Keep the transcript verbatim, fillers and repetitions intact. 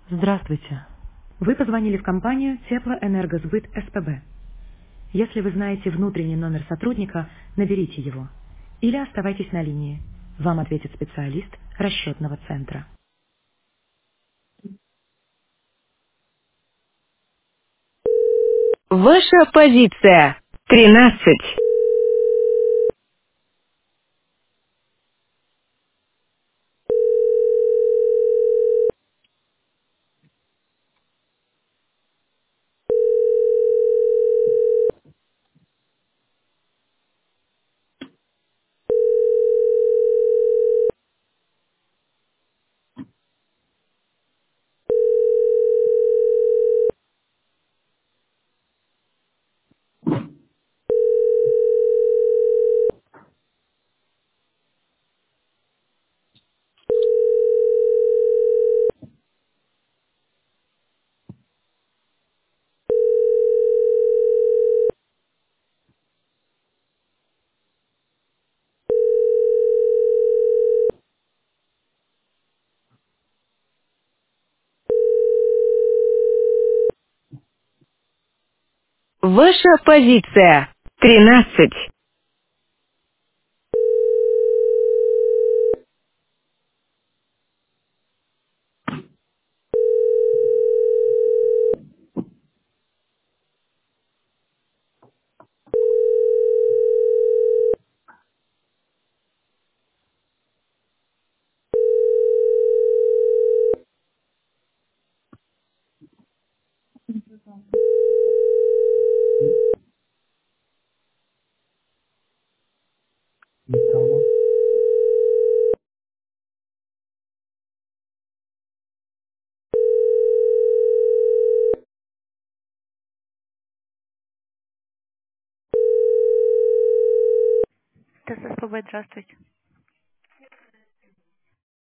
Здравствуйте. Вы позвонили в компанию Теплоэнергосбыт СПБ. Если вы знаете внутренний номер сотрудника, наберите его. Или оставайтесь на линии. Вам ответит специалист расчетного центра. Ваша позиция. Тринадцать. Ваша позиция. Тринадцать. ТССПБ, здравствуйте.